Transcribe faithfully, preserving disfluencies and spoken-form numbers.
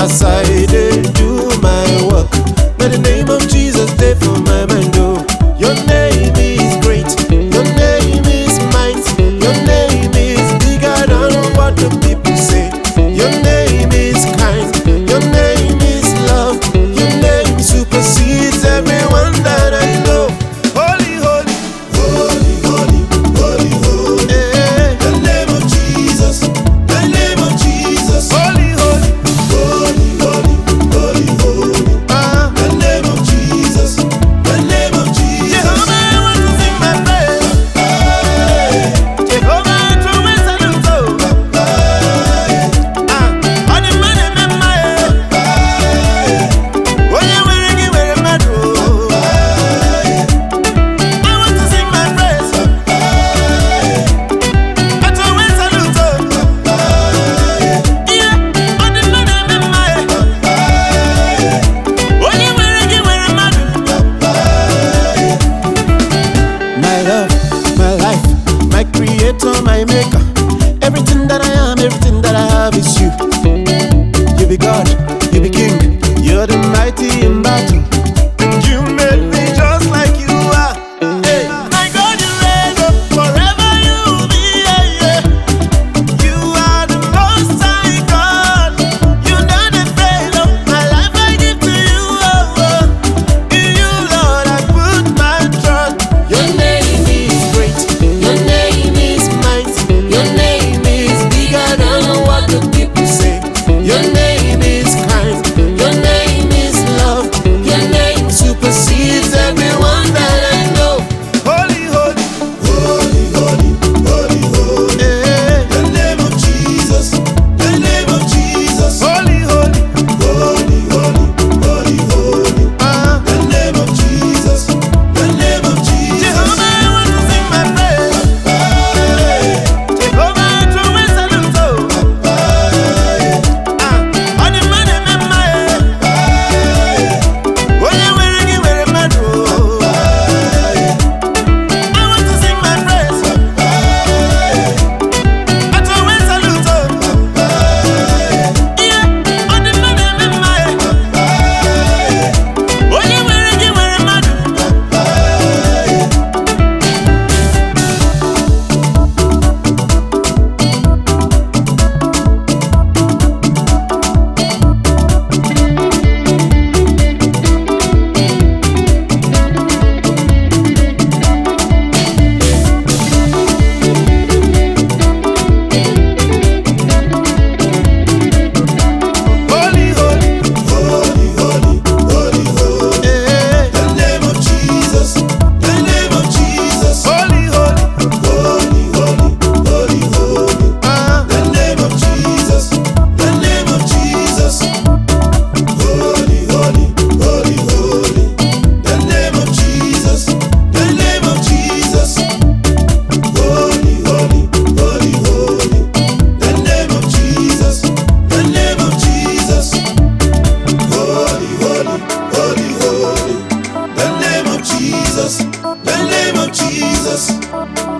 As I did do my work, may the name of Jesus stay for my mind. Oh, your name is great, your name is mighty, your name is bigger than what the people say. Your name is kind, your name is love, your name supersedes everyone that I know. Holy, holy, holy, holy, holy, holy. Yeah. The name of Jesus, the name of Jesus. Holy, holy, holy, holy, holy, holy. Ah. The name of Jesus, the name of Jesus. Jehovah, I want to sing my praise. Jehovah, I throw my salute. Ah, on the man and the man. Oh, yeah, we're ready, we're mad. I want to sing my praise. I throw my salute. Yeah, on the man and the man. Oh, yeah, we're ready, we're mad. My love, my life, my creator, my maker. Everything that I am, everything that I have is you. You be God, you be King, you're the mighty in battle. And you made me just like you are. Hey, my God, you reign up forever, you will be. Yeah, yeah. You are the most high God. You know the fail of my life, I give to you. Oh, oh. In you, Lord, I put my trust. Your name is great, your name is mighty, your name is bigger than what the people say. Your name is kind, your name is love, your name supersedes everyone that I know. Holy, holy, holy, holy, holy, holy. Yeah. The name of Jesus, the name of Jesus. Holy, holy, holy, holy, holy, holy. Ah. The name of Jesus, the name of Jesus. Jehovah, I want to sing my praise. Jehovah, I throw my salute. Ah, on the man and the man. Oh, yeah, we're ready, we're mad. I want to sing my praise. I throw my salute. Yeah, on the man and the man. Oh, yeah, we're ready, we're mad. Holy, holy, holy, holy, holy, holy. Yeah. The name of Jesus, the name of Jesus. Holy, holy, holy, holy, holy, holy. Ah. The name of Jesus, the name of Jesus. Holy, holy, holy, holy. The name of Jesus, the name of Jesus. Holy, holy, holy, holy. The name of Jesus, the name of Jesus. Holy, holy, holy, holy. The name of Jesus, the name of Jesus.